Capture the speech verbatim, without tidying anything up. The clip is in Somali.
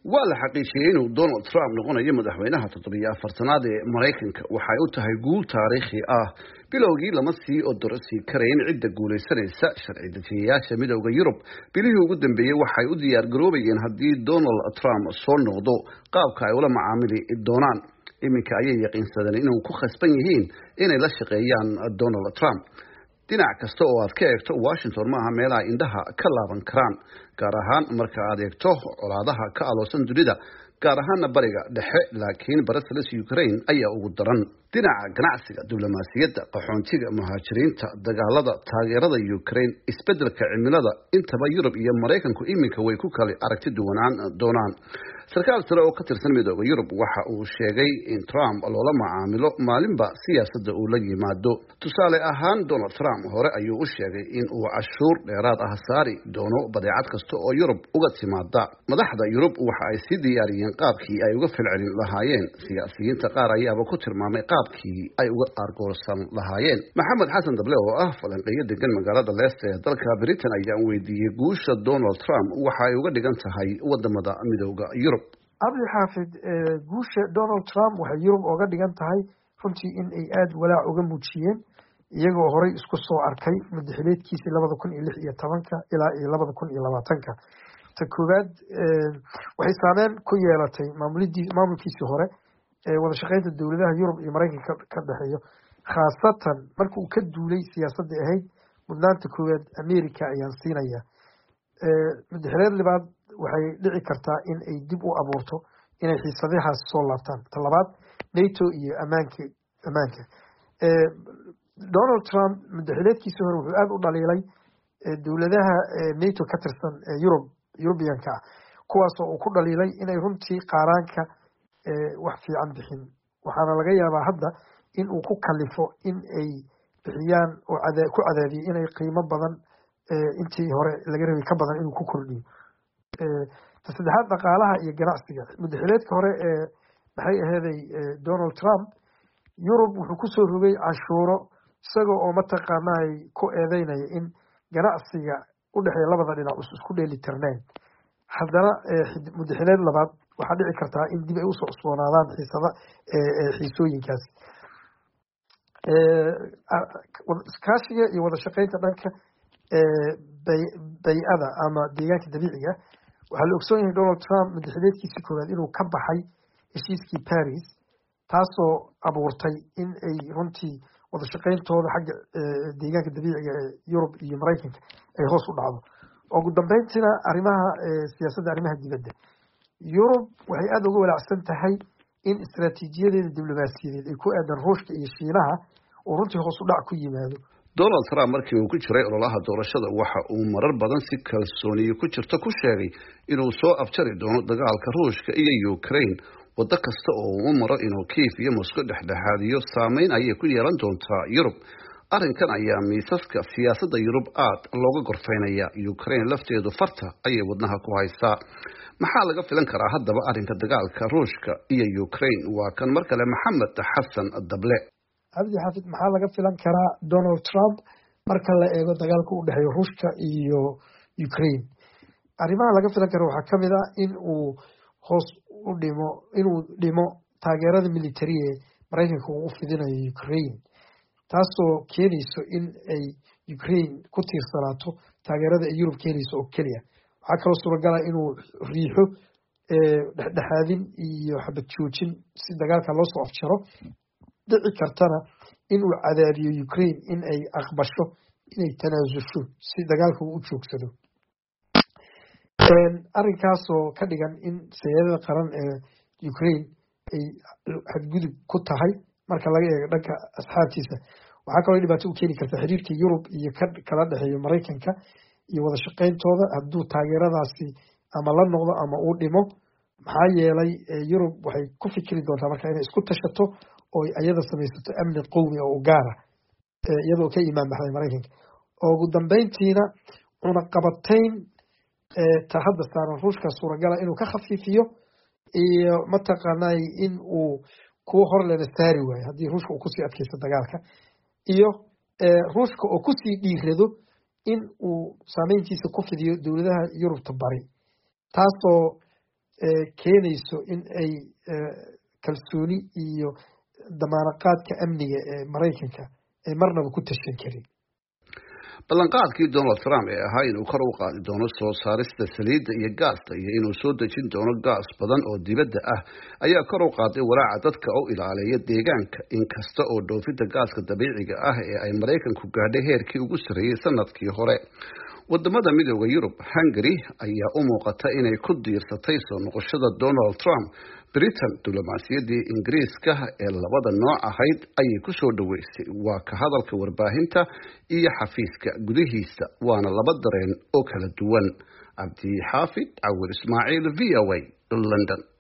waa la xaqiijiyay inuu Donald Trump noqonayo madaxweynaha toddobiyo afartanaad ee Mareykanka. Waxay u tahay guul taariikhi ah. bilowgii lama sii odorsi karayn cidda guuleysanaysa. Sharci dejiyayaasha midowga Yurub bilihii ugu dambeeyay waxay u diyaar garoobayeen haddii Donald Trump soo noqdo qaabka ay ula macaamili doonaan. iminka ayay yaqiinsadeen inuu ku khasban yihiin inay la shaqeeyaan Donald Trump. dhinac kasta oo aad ka eegto Washington maaha meel ay indhaha ka laaban karaan, gaar ahaan marka aad eegto colaadaha ka aloosan dunida, gaar ahaan bariga dhexe. laakiin Brussels Ukraine ayaa ugu daran. dhinaca ganacsiga, diblomaasiyadda, qaxoontiga, muhaajiriinta, dagaalada, taageerada Ukraine, isbedelka cimilada, intaba Yurub iyo Mareykanku iminka way ku kala aragti duwanaan doonaan. sarkaal sare oo ka tirsan midowga Yurub waxa uu sheegay in Trump loola macaamilo maalinba siyaasadda uu la yimaado. tusaale ahaan, Donald Trump hore ayuu u sheegay in uu cashuur dheeraad ah saari doono badeecad kasta oo Yurub uga timaada. madaxda Yurub waxa ay si diyaariyeen qaabkii ay uga falcelin lahaayeen. siyaasiyiinta qaar ayaaba ku tilmaamay qaabkii ay uga argoosan lahaayeen. maxamed xasan dable oo ah falanqeeyo degan magaalada Leicester ee dalka Britain ayaan weydiiyey guusha Donald Trump waxa ay uga dhigan tahay wadamada midowga Yurub. Abdi Xaafid, guusha Donald Trump waxay Yurub uga dhigan tahay runtii in ay aad walaac uga muujiyeen iyagoo horey isku soo arkay madaxweynaadkiisii labada kun iyo lix iyo tobanka ilaa iyo labada kun iyo labaatanka. ta koowaad waxay saameyn ku yeelatay maamulidii maamulkiisii hore ee wada shaqeynta dowladaha Yurub iyo Mareykanka ka dhaxeeyo, khaasatan markii uu ka duulay siyaasadda ahayd mudnaanta koowaad America ayaan siinaya. madaxweynaha labaad waxay dhici kartaa in ay dib u abuurto inay xiisadahaas soo laabtaan. ta labaad, NATO iyo amaanka amaanka Donald Trump madaxweynaadkiisii hore wuxuu aad u dhaliilay dowladaha NATO ka tirsan ee Yurub Yurubiyanka ah, kuwaasoo uu ku dhaliilay inay runtii qaaraanka wax fiican bixin. waxaana laga yaabaa hadda in uu ku kalifo in ay bixiyaan oo ku cadaadiyo inay qiimo badan intii hore laga rabay ka badan inuu ku kordhiyo. ta saddexaad, dhaqaalaha iyo ganacsiga. madaxweynaadka hore ee maxay aheeday Donald Trump, Yurub wuxuu ku soo rogay cashuuro isagoo oo mataqaanaa ku eedeynaya in ganacsiga u dhexeeya labada dhinac isku dheeli tirneen. haddana madaxweynaha labaad waxaa dhici kartaa in dib ay usoo cusboonaadaan xiisada xiisooyinkaasi. iskaashiga iyo wada shaqeynta dhanka bay-ada ama deegaanka dabiiciga, waxaa la ogsoon yahay Donald Trump madaxweynaadkiisii koowaad inuu ka baxay heshiiskii Paris, taasoo abuurtay in ay runtii wada shaqeyntooda xagga deegaanka dabiiciga ee Yurub iyo Mareykanka ay hoos u dhacdo. ugu dambeyntiina arrimaha siyaasadda arrimaha dibadda, Yurub waxay aad uga walaacsan tahay in istaraatiijiyadeeda diblomaasiyadeed ay ku aadan Ruushka iyo Shiinaha oo runtii hoos u dhac ku yimaado. Donald Trump markii uu ku jiray ololaha doorashada waxa uu marar badan si kalsooni ku jirta ku sheegay inuu soo afjari doono dagaalka Ruushka iyo Ukraine. wada kasta oo uu maro inuu Kiev iyo Moscow dhexdhexaadiyo saameyn ayay ku yeelan doontaa Yurub. arrinkan ayaa miisaska siyaasadda Yurub aad looga gorfaynaya. Ukraine lafteedu farta ayay wadnaha ku haysaa. maxaa laga filan karaa haddaba arrinka dagaalka Ruushka iyo Ukraine? waa kan mar kale maxamed xasan dable. Abdi Xaafid, maxaa laga filan karaa Donald Trump marka la eego dagaalka u dhexeeya Ruushka iyo Ukraine? arrimaha laga filan karo waxaa kamid ah in uu hoos u dhimo inuu dhimo taageerada military ee Mareykanka uu u fidinayo Ukraine, taasoo keenayso in ay Ukraine ku tiirsanaato taageerada ay Yurub keenayso oo keliya. waxaa kaloo suuragal ah inuu riixo dhexdhexaadin iyo xabad joojin si dagaalka loo soo afjaro. dhici kartana inuu cadaadiyo Ukraine in ay aqbasho inay tanaasusho si dagaalka uu u joogsado. arrinkaasoo ka dhigan in sayidada qaran ee Ukraine ay xadgudub ku tahay marka laga eego dhanka asxaabtiisa. waxaa kaloo dhibaato u keeni karta xiriirka Yurub iyo kala dhexeeyo Mareykanka iyo wada shaqeyntooda hadduu taageeradaasi ama la noqdo ama uu dhimo. maxaa yeelay Yurub waxay ku fikiri doontaa marka inay isku tashato oo ayada samaysato amni qowmi oo gaara iyadoo ka imaan baxday Mareykanka. ugu dambeyntiina cunaqabatayn ta hadda saaran Ruushka suuragala inuu ka khafiifiyo iyo mataqaanaa in uu ku hor leena saari waayo haddii Ruushka uu kusii adkaysto dagaalka, iyo Ruushka oo kusii dhiirado in uu saameyntiisa ku fidiyo dowladaha Yurubta bari, taasoo keenayso in ay kalsooni iyo damaanaqaadka amniga ee maraykanka ay marnaba ku tashan karin. ballanqaadkii Donald Trump ee ahaa inuu kor u qaadi doono soo saarista saliidda iyo gaasta iyo inuu soo dejin doono gaas badan oo dibadda ah ayaa kor u qaaday walaaca dadka u ilaaliya deegaanka, inkasta oo dhoofinta gaaska dabiiciga ah ee ay Maraykanku gaadhay heerkii ugu sarreeyay sanadkii hore. wadamada midowda Yurub, Hungary ayaa u muuqata inay ku diirsatay soo noqoshada Donald Trump. Britain, diblomaasiyadii Ingiriiska ee labada nooc ahayd ayay ku soo dhaweysay. waa ka hadalka warbaahinta iyo xafiiska gudihiisa, waana laba dareen oo kala duwan. Cabdi Xaafid Cawir Ismaaciil, V O A, London.